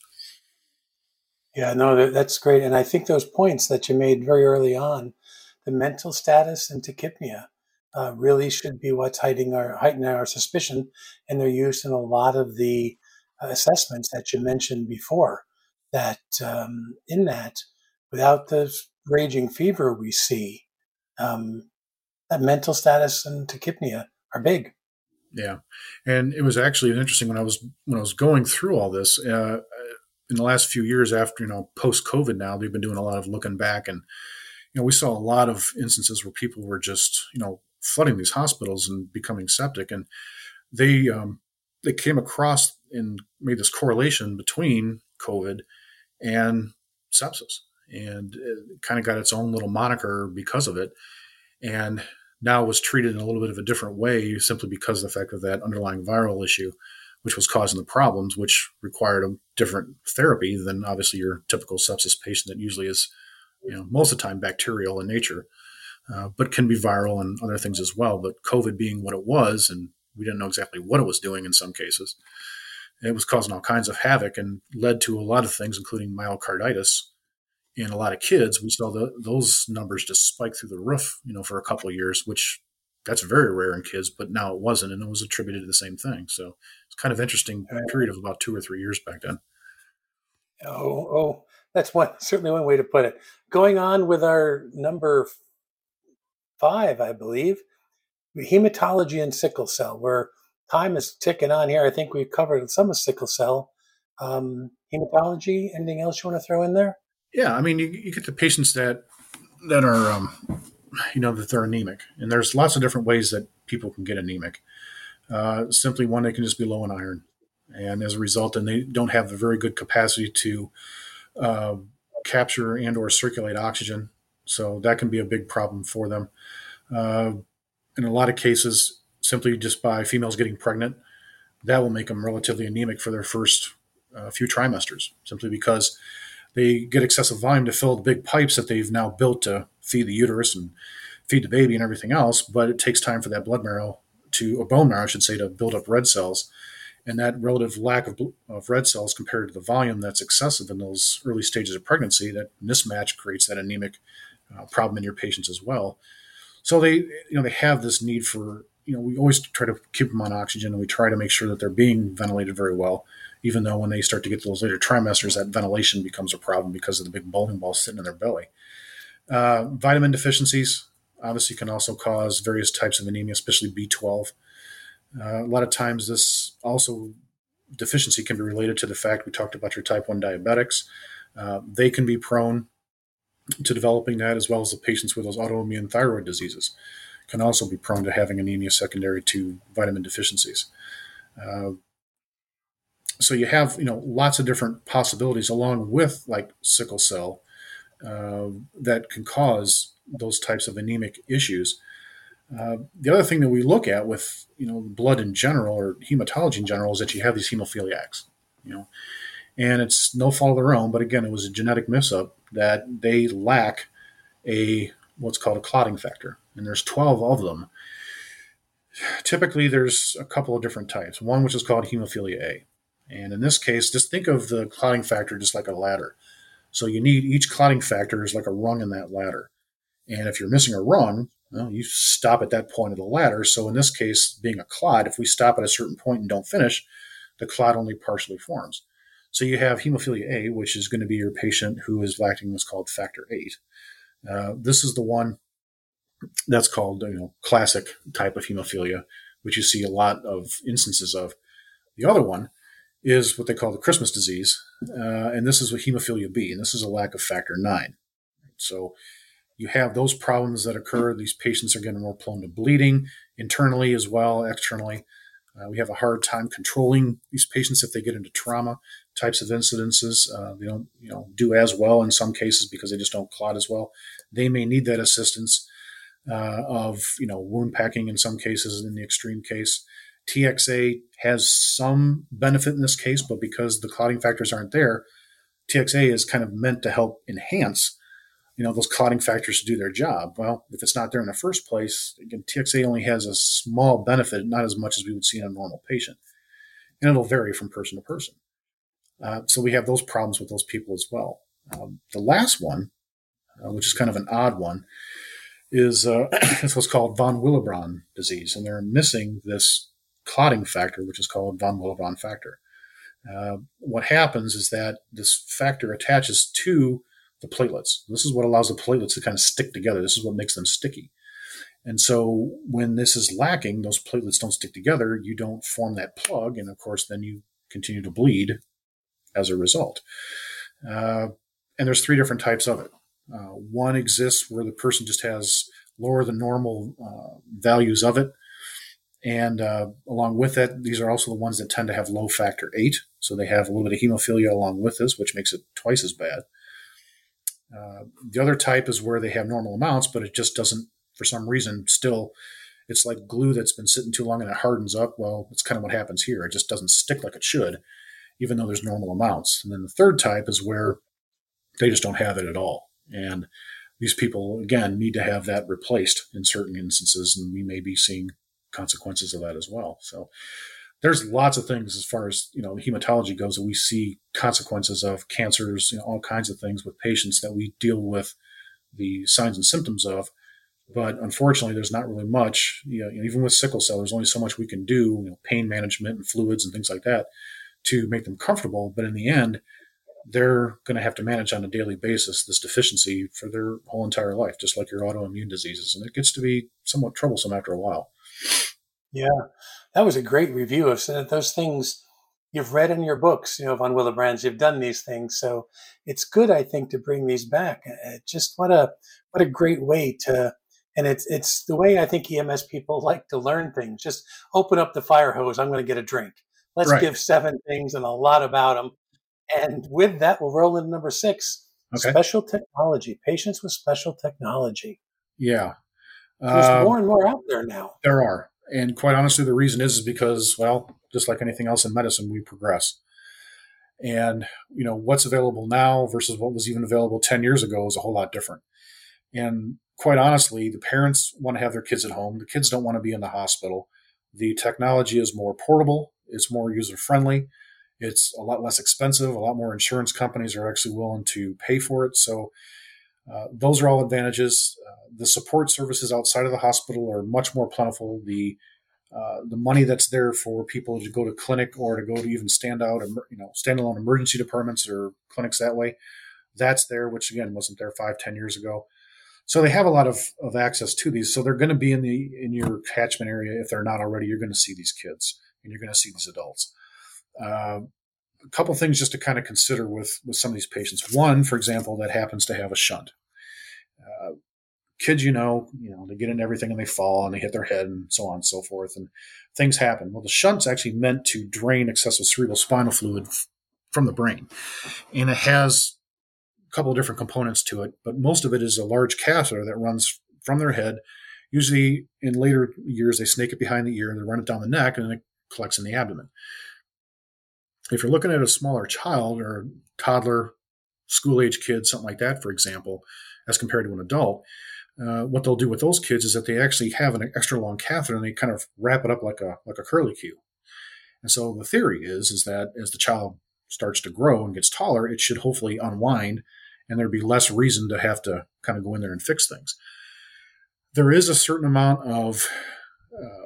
Yeah, no, that's great. And I think those points that you made very early on, the mental status and tachypnea, uh, really should be what's heightening our, heightening our suspicion, and they're used in a lot of the uh, assessments that you mentioned before. That um, in that, without the raging fever we see, um, that mental status and tachypnea are big. Yeah, and it was actually interesting when I was when I was going through all this uh, in the last few years after, you know, post COVID. Now they've been doing a lot of looking back, and you know, we saw a lot of instances where people were just, you know, flooding these hospitals and becoming septic, and they um, they came across and made this correlation between COVID and sepsis, and it kind of got its own little moniker because of it, and now was treated in a little bit of a different way simply because of the fact of that underlying viral issue, which was causing the problems, which required a different therapy than obviously your typical sepsis patient that usually is, you know, most of the time bacterial in nature, uh, but can be viral and other things as well. But COVID being what it was, and we didn't know exactly what it was doing in some cases, it was causing all kinds of havoc and led to a lot of things, including myocarditis In a lot of kids, we saw the, those numbers just spike through the roof, you know, for a couple of years, which that's very rare in kids, but now it wasn't, and it was attributed to the same thing. So it's kind of interesting period of about two or three years back then. Oh, oh, that's one certainly one way to put it. Going on with our number five, I believe, hematology and sickle cell, where time is ticking on here. I think we've covered some of sickle cell. Um, hematology, anything else you want to throw in there? Yeah, I mean, you, you get the patients that that are, um, you know, that they're anemic, and there's lots of different ways that people can get anemic. Uh, simply one, they can just be low in iron, and as a result, then they don't have a very good capacity to uh, capture and or circulate oxygen. So that can be a big problem for them. Uh, in a lot of cases, simply just by females getting pregnant, that will make them relatively anemic for their first uh, few trimesters, simply because they get excessive volume to fill the big pipes that they've now built to feed the uterus and feed the baby and everything else. But it takes time for that blood marrow to, or bone marrow, I should say, to build up red cells. And that relative lack of, of red cells compared to the volume that's excessive in those early stages of pregnancy, that mismatch creates that anemic uh, problem in your patients as well. So they, you know, they have this need for, you know, we always try to keep them on oxygen, and we try to make sure that they're being ventilated very well, even though when they start to get to those later trimesters, that ventilation becomes a problem because of the big bowling ball sitting in their belly. Uh, vitamin deficiencies obviously can also cause various types of anemia, especially B twelve. Uh, a lot of times this also deficiency can be related to the fact we talked about your type one diabetics. Uh, they can be prone to developing that, as well as the patients with those autoimmune thyroid diseases can also be prone to having anemia secondary to vitamin deficiencies. Uh, so you have, you know, lots of different possibilities along with like sickle cell uh, that can cause those types of anemic issues. Uh, the other thing that we look at with, you know, blood in general or hematology in general is that you have these hemophiliacs, you know, and it's no fault of their own, but again, it was a genetic mix-up that they lack a what's called a clotting factor, and there's twelve of them. Typically, there's a couple of different types. One which is called hemophilia A, and in this case, just think of the clotting factor just like a ladder. So you need each clotting factor is like a rung in that ladder, and if you're missing a rung, well, you stop at that point of the ladder. So in this case, being a clot, if we stop at a certain point and don't finish, the clot only partially forms. So you have hemophilia A, which is going to be your patient who is lacking what's called factor eight. Uh, this is the one that's called, you know, classic type of hemophilia, which you see a lot of instances of. The other one is what they call the Christmas disease, uh, and this is with hemophilia B, and this is a lack of factor nine. So you have those problems that occur. These patients are getting more prone to bleeding internally as well, externally. Uh, we have a hard time controlling these patients if they get into trauma types of incidences. Uh, they don't, you know, do as well in some cases because they just don't clot as well. They may need that assistance uh, of, you know, wound packing in some cases. In the extreme case, T X A has some benefit in this case, but because the clotting factors aren't there, T X A is kind of meant to help enhance, you know, those clotting factors to do their job. Well, if it's not there in the first place, again, T X A only has a small benefit, not as much as we would see in a normal patient. And it'll vary from person to person. Uh, so we have those problems with those people as well. Um, the last one, uh, which is kind of an odd one, is, uh, is what's called von Willebrand disease. And they're missing this clotting factor, which is called von Willebrand factor. Uh, what happens is that this factor attaches to the platelets. This is what allows the platelets to kind of stick together. This is what makes them sticky. And so when this is lacking, those platelets don't stick together, you don't form that plug, and of course then you continue to bleed as a result. Uh, and there's three different types of it. Uh, one exists where the person just has lower than normal uh, values of it. And uh, along with that, these are also the ones that tend to have low factor eight. So they have a little bit of hemophilia along with this, which makes it twice as bad. Uh, the other type is where they have normal amounts, but it just doesn't, for some reason, still, it's like glue that's been sitting too long and it hardens up. Well, it's kind of what happens here. It just doesn't stick like it should, even though there's normal amounts. And then the third type is where they just don't have it at all. And these people, again, need to have that replaced in certain instances, and we may be seeing consequences of that as well. So there's lots of things as far as, you know, hematology goes that we see consequences of cancers, you know, all kinds of things with patients that we deal with the signs and symptoms of. But unfortunately, there's not really much, you know, even with sickle cell, there's only so much we can do, you know, pain management and fluids and things like that to make them comfortable. But in the end, they're going to have to manage on a daily basis this deficiency for their whole entire life, just like your autoimmune diseases. And it gets to be somewhat troublesome after a while. Yeah, that was a great review of some of those things you've read in your books, you know, Von Willebrands. You've done these things, so it's good, I think, to bring these back. Uh, Just what a what a great way to, and it's it's the way I think E M S people like to learn things. Just open up the fire hose. I'm going to get a drink. Let's Right. give seven things and a lot about them. And with that, we'll roll into number six: Okay. special technology. Patients with special technology. Yeah. There's Um, more and more out there now. there are. And quite honestly, the reason is, is because, well, just like anything else in medicine, we progress. And, you know, what's available now versus what was even available ten years ago is a whole lot different. And quite honestly, the parents want to have their kids at home. The kids don't want to be in the hospital. The technology is more portable. It's more user friendly. It's a lot less expensive. A lot more insurance companies are actually willing to pay for it. So uh, those are all advantages. Uh, the support services outside of the hospital are much more plentiful. The uh, the money that's there for people to go to clinic or to go to even stand out, you know, standalone emergency departments or clinics that way, that's there, which again wasn't there five, ten years ago. So they have a lot of, of access to these. So they're going to be in the in your catchment area. If they're not already, you're going to see these kids and you're going to see these adults. Uh, a couple things just to kind of consider with, with some of these patients. One, for example, that happens to have a shunt. Uh, kids, you know, you know, they get into everything and they fall and they hit their head and so on and so forth, and things happen. Well, the shunt's actually meant to drain excessive cerebral spinal fluid f- from the brain, and it has a couple of different components to it, but most of it is a large catheter that runs from their head. Usually, in later years, they snake it behind the ear and they run it down the neck, and then it collects in the abdomen. If you're looking at a smaller child or toddler, school-age kid, something like that, for example, as compared to an adult, uh, what they'll do with those kids is that they actually have an extra long catheter and they kind of wrap it up like a like a curly cue. And so the theory is is that as the child starts to grow and gets taller, it should hopefully unwind, and there'd be less reason to have to kind of go in there and fix things. There is a certain amount of uh,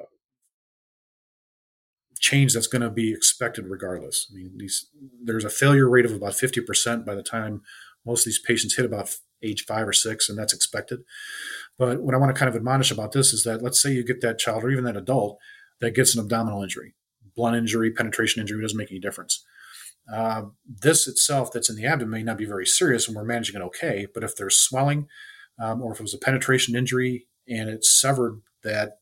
change that's going to be expected regardless. I mean, these there's a failure rate of about fifty percent by the time most of these patients hit about age five or six, and that's expected. But what I want to kind of admonish about this is that let's say you get that child or even that adult that gets an abdominal injury, blunt injury, penetration injury, doesn't make any difference. Uh, this itself that's in the abdomen may not be very serious and we're managing it okay, but if there's swelling um, or if it was a penetration injury and it severed that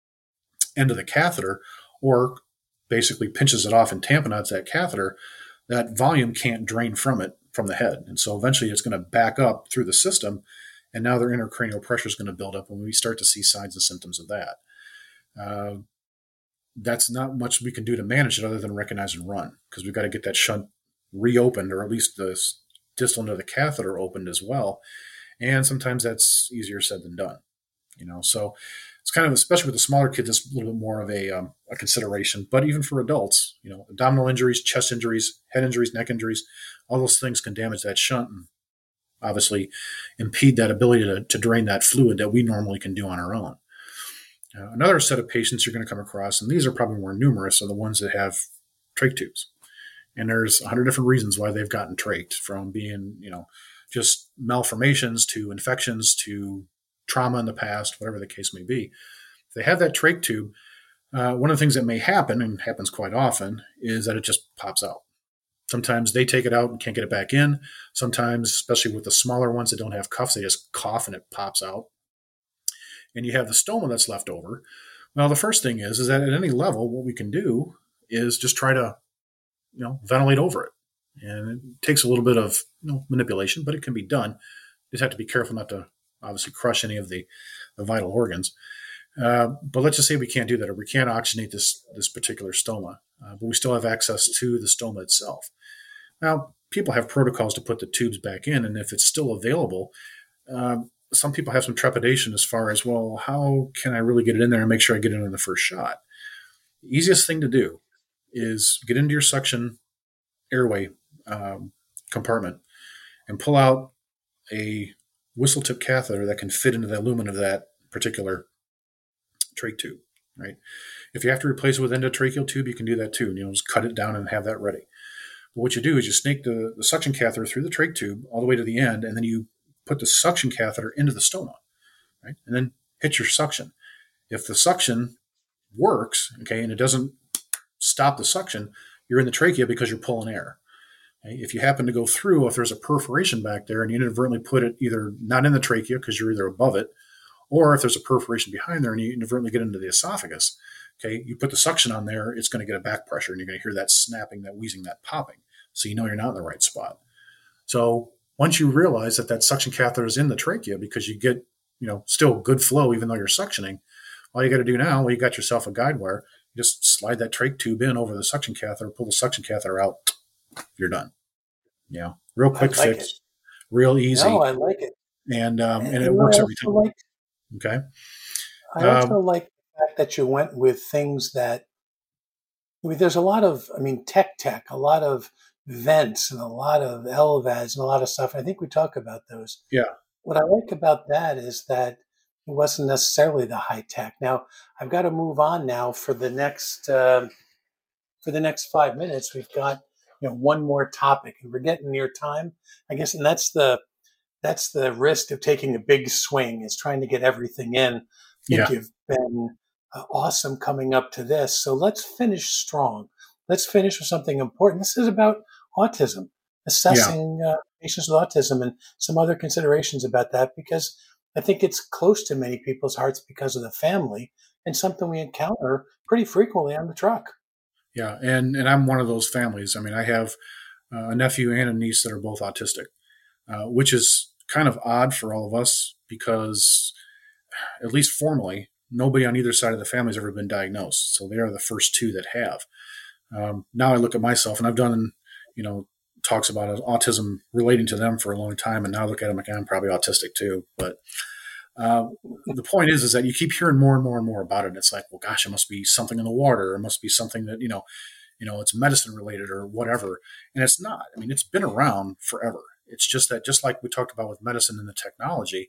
end of the catheter or basically pinches it off and tamponades that catheter, that volume can't drain from it from the head. And so eventually it's going to back up through the system, and now their intracranial pressure is going to build up, and we start to see signs and symptoms of that. Uh, that's not much we can do to manage it other than recognize and run, because we've got to get that shunt reopened, or at least the distal end of the catheter opened as well. And sometimes that's easier said than done, you know. So it's kind of, especially with the smaller kids, it's a little bit more of a, um, a consideration. But even for adults, you know, abdominal injuries, chest injuries, head injuries, neck injuries, all those things can damage that shunt and obviously impede that ability to, to drain that fluid that we normally can do on our own. Uh, another set of patients you're going to come across, and these are probably more numerous, are the ones that have trach tubes. And there's a hundred different reasons why they've gotten trached, from being, you know, just malformations to infections to trauma in the past, whatever the case may be. If they have that trach tube, uh, one of the things that may happen, and happens quite often, is that it just pops out. Sometimes they take it out and can't get it back in. Sometimes, especially with the smaller ones that don't have cuffs, they just cough and it pops out. And you have the stoma that's left over. Well, the first thing is, is that at any level, what we can do is just try to, you know, ventilate over it. And it takes a little bit of, you know, manipulation, but it can be done. You just have to be careful not to obviously crush any of the, the vital organs. Uh, but let's just say we can't do that, or we can't oxygenate this this particular stoma, uh, but we still have access to the stoma itself. Now, people have protocols to put the tubes back in, and if it's still available, uh, some people have some trepidation as far as, well, how can I really get it in there and make sure I get it in the first shot? The easiest thing to do is get into your suction airway um, compartment and pull out a whistle tip catheter that can fit into the lumen of that particular trach tube, right? If you have to replace it with endotracheal tube, you can do that too. And, you know, just cut it down and have that ready. But what you do is you snake the, the suction catheter through the trach tube all the way to the end, and then you put the suction catheter into the stoma, right? And then hit your suction. If the suction works, okay, and it doesn't stop the suction, you're in the trachea because you're pulling air. Okay? If you happen to go through, if there's a perforation back there and you inadvertently put it either not in the trachea because you're either above it, or if there's a perforation behind there and you inadvertently get into the esophagus, okay, you put the suction on there, it's going to get a back pressure and you're going to hear that snapping, that wheezing, that popping. So you know you're not in the right spot. So once you realize that that suction catheter is in the trachea because you get, you know, still good flow even though you're suctioning, all you got to do now, well, you got yourself a guide wire, you just slide that trach tube in over the suction catheter, pull the suction catheter out, you're done. Yeah, real quick like fix, it. real easy. No, I like it. And um, and, and it works I every time. Like, okay. I also um, like the fact that you went with things that, I mean, there's a lot of, I mean, tech tech, a lot of vents and a lot of L V A Ds and a lot of stuff. I think we talk about those. Yeah. What I like about that is that it wasn't necessarily the high tech. Now, I've got to move on now for the next uh, for the next five minutes. We've got, you know, one more topic, and we're getting near time, I guess, and that's the that's the risk of taking a big swing, is trying to get everything in. I think Yeah. you've been uh, awesome coming up to this. So let's finish strong. Let's finish with something important. This is about autism, assessing uh, patients with autism, and some other considerations about that, because I think it's close to many people's hearts because of the family and something we encounter pretty frequently on the truck. Yeah. And, and I'm one of those families. I mean, I have uh, a nephew and a niece that are both autistic, uh, which is kind of odd for all of us because, at least formally, nobody on either side of the family has ever been diagnosed. So they are the first two that have. Um, now I look at myself, and I've done, you know, talks about autism relating to them for a long time. And now I look at them like, I'm probably autistic too. But uh, the point is, is that you keep hearing more and more and more about it. And it's like, well, gosh, it must be something in the water. Or it must be something that, you know, you know, it's medicine related or whatever. And it's not. I mean, it's been around forever. It's just that, just like we talked about with medicine and the technology,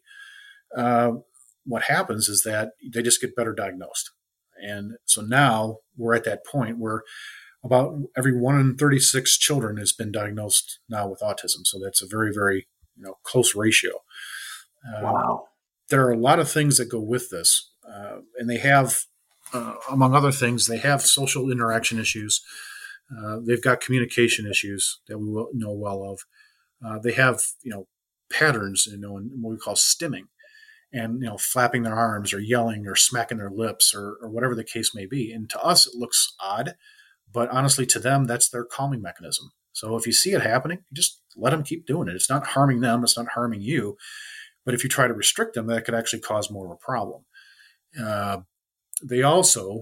uh, what happens is that they just get better diagnosed. And so now we're at that point where about every one in thirty-six children has been diagnosed now with autism. So that's a very, very, you know, close ratio. Um, Wow. There are a lot of things that go with this. Uh, and they have, uh, among other things, they have social interaction issues. Uh, they've got communication issues that we will know well of. Uh, they have, you know, patterns, you know, in what we call stimming, and, you know, flapping their arms or yelling or smacking their lips or, or whatever the case may be. And to us, it looks odd, but honestly, to them, that's their calming mechanism. So if you see it happening, you just let them keep doing it. It's not harming them. It's not harming you. But if you try to restrict them, that could actually cause more of a problem. Uh, they also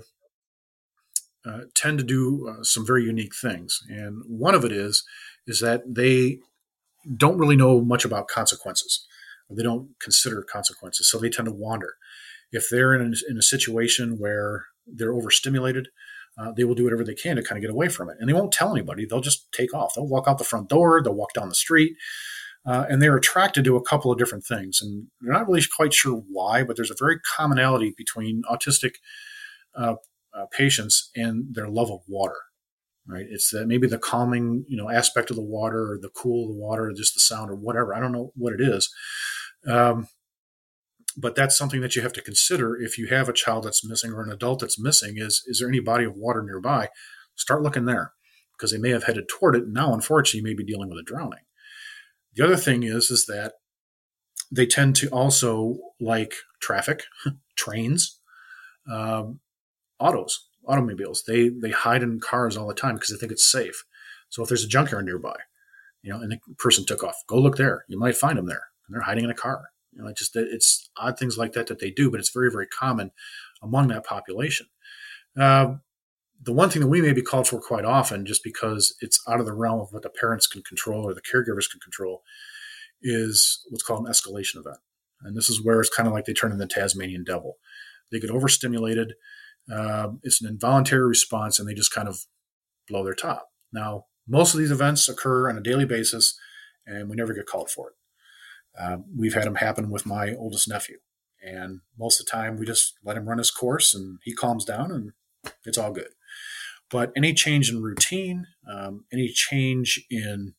uh, tend to do uh, some very unique things. And one of it is, is that they don't really know much about consequences. They don't consider consequences. So they tend to wander. If they're in a, in a situation where they're overstimulated, uh, they will do whatever they can to kind of get away from it. And they won't tell anybody. They'll just take off. They'll walk out the front door. They'll walk down the street. Uh, and they're attracted to a couple of different things. And they're not really quite sure why, but there's a very commonality between autistic uh, uh, patients and their love of water. Right? It's that maybe the calming, you know, aspect of the water, or the cool of the water, or just the sound, or whatever. I don't know what it is. Um, but that's something that you have to consider if you have a child that's missing or an adult that's missing. Is is there any body of water nearby? Start looking there, because they may have headed toward it. And now, unfortunately, you may be dealing with a drowning. The other thing is, is that they tend to also like traffic, trains, um, autos, automobiles. They they hide in cars all the time because they think it's safe. So if there's a junkyard nearby, you know, and the person took off, go look there. You might find them there, and they're hiding in a car. You know, it just it's odd things like that that they do, but it's very, very common among that population. Uh, the one thing that we may be called for quite often, just because it's out of the realm of what the parents can control or the caregivers can control, is what's called an escalation event. And this is where it's kind of like they turn into the Tasmanian devil. They get overstimulated. Uh, it's an involuntary response, and they just kind of blow their top. Now, most of these events occur on a daily basis, and we never get called for it. Uh, we've had them happen with my oldest nephew, and most of the time we just let him run his course, and he calms down, and it's all good. But any change in routine, um, any change in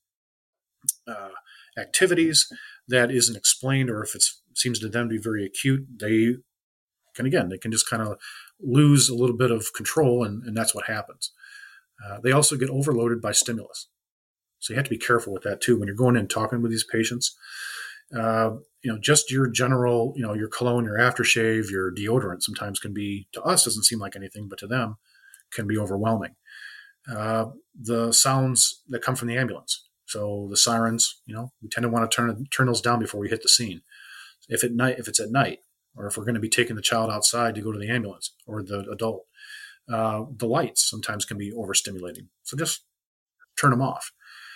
uh, activities that isn't explained, or if it seems to them to be very acute, they can, again, they can just kind of lose a little bit of control, and, and that's what happens. Uh, they also get overloaded by stimulus. So you have to be careful with that too. When you're going in and talking with these patients, uh, you know, just your general, you know, your cologne, your aftershave, your deodorant sometimes can be, to us, doesn't seem like anything, but to them can be overwhelming. Uh, the sounds that come from the ambulance. So the sirens, you know, we tend to want to turn turn those down before we hit the scene. If at night, if it's at night, or if we're going to be taking the child outside to go to the ambulance or the adult, uh, the lights sometimes can be overstimulating. So just turn them off.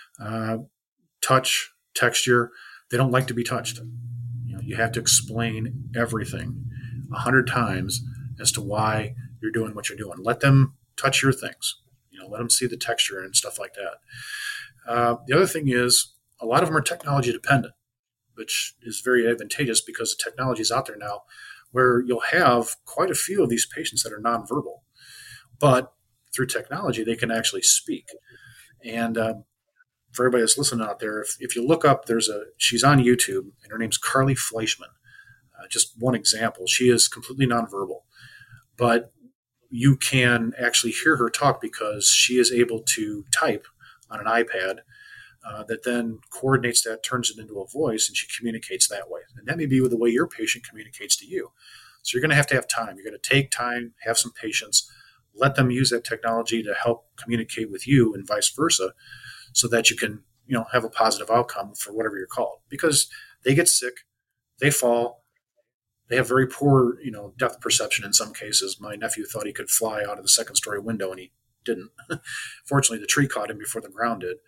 Uh, touch, texture, they don't like to be touched. You know, you have to explain everything a hundred times as to why you're doing what you're doing. Let them touch your things. You know, let them see the texture and stuff like that. Uh, the other thing is, a lot of them are technology dependent, which is very advantageous because the technology is out there now where you'll have quite a few of these patients that are nonverbal, but through technology, they can actually speak. And um, for everybody that's listening out there, if, if you look up, there's a, she's on YouTube and her name's Carly Fleischman. Uh, just one example. She is completely nonverbal, but you can actually hear her talk because she is able to type on an iPad uh, that then coordinates that, turns it into a voice, and she communicates that way. And that may be with the way your patient communicates to you. So you're going to have to have time. You're going to take time, have some patience, let them use that technology to help communicate with you and vice versa, so that you can, you know, have a positive outcome for whatever you're called. Because they get sick, they fall, they have very poor, you know, depth perception in some cases. My nephew thought he could fly out of the second story window, and he didn't. Fortunately, the tree caught him before the ground did.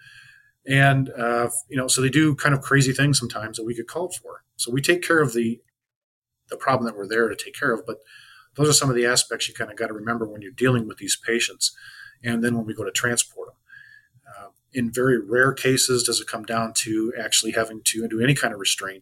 And, uh, you know, so they do kind of crazy things sometimes that we get called for. So we take care of the the problem that we're there to take care of. But those are some of the aspects you kind of got to remember when you're dealing with these patients. And then when we go to transport them. Uh, in very rare cases, does it come down to actually having to do any kind of restraint.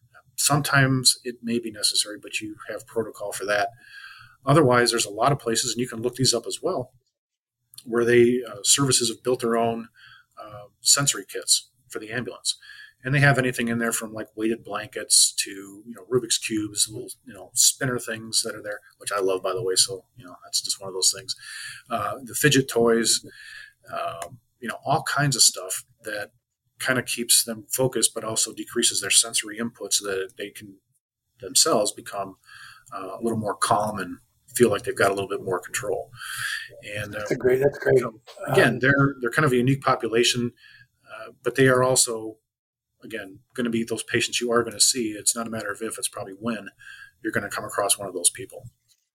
Sometimes it may be necessary, but you have protocol for that. Otherwise, there's a lot of places, and you can look these up as well, where they uh, services have built their own uh, sensory kits for the ambulance, and they have anything in there from like weighted blankets to, you know, Rubik's cubes, little, you know, spinner things that are there, which I love, by the way. So, you know, that's just one of those things. Uh, the fidget toys, uh, you know, all kinds of stuff that kind of keeps them focused, but also decreases their sensory input so that they can themselves become uh, a little more calm and feel like they've got a little bit more control. And uh, that's a great. That's great. You know, again, Um, they're they're kind of a unique population, uh, but they are also, again, going to be those patients you are going to see. It's not a matter of if; it's probably when you're going to come across one of those people.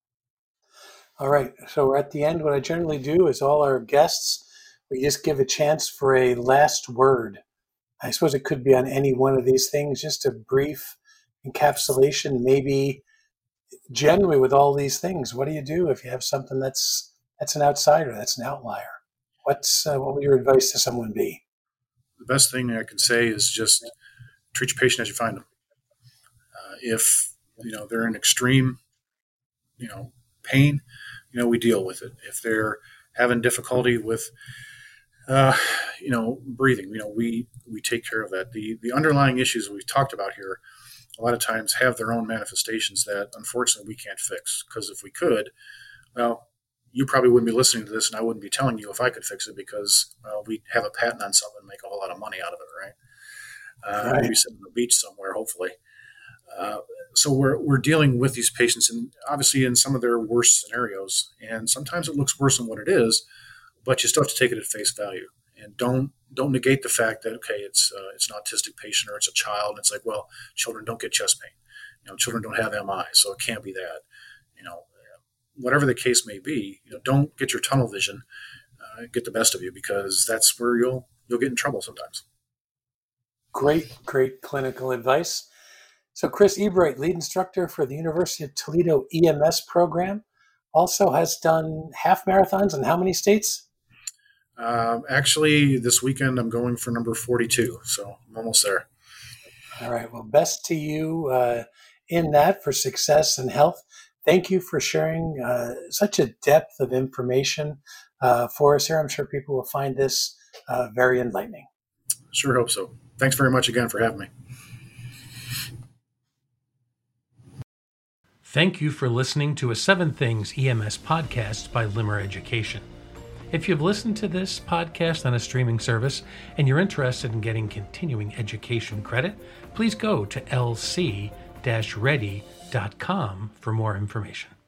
all right. So we're at the end. What I generally do is all our guests, we just give a chance for a last word. I suppose it could be on any one of these things, just a brief encapsulation, maybe generally with all these things. What do you do if you have something that's that's an outsider, that's an outlier? What's uh, what would your advice to someone be? The best thing I can say is just treat your patient as you find them. Uh, if you know they're in extreme, you know, pain, you know, we deal with it. If they're having difficulty with Uh, you know, breathing, you know, we, we take care of that. The the underlying issues we've talked about here, a lot of times have their own manifestations that unfortunately we can't fix. Because if we could, well, you probably wouldn't be listening to this, and I wouldn't be telling you if I could fix it because, well, we'd have a patent on something and make a whole lot of money out of it, right? Uh, Right. maybe sitting on the beach somewhere, hopefully. Uh, so we're we're dealing with these patients, and obviously in some of their worst scenarios, and sometimes it looks worse than what it is. But you still have to take it at face value, and don't don't negate the fact that okay, it's uh, it's an autistic patient or it's a child. And it's like, well, children don't get chest pain, you know, children don't have M I, so it can't be that. You know, whatever the case may be, you know, don't get your tunnel vision uh, get the best of you, because that's where you'll you'll get in trouble sometimes. Great, great clinical advice. So Chris Ebright, lead instructor for the University of Toledo E M S program, also has done half marathons in how many states? Uh, actually, this weekend I'm going for number forty-two, so I'm almost there. All right. Well, best to you uh, in that for success and health. Thank you for sharing uh, such a depth of information uh, for us here. I'm sure people will find this uh, very enlightening. Sure hope so. Thanks very much again for having me. Thank you for listening to a Seven Things E M S podcast by Limmer Education. If you've listened to this podcast on a streaming service and you're interested in getting continuing education credit, please go to l c dash ready dot com for more information.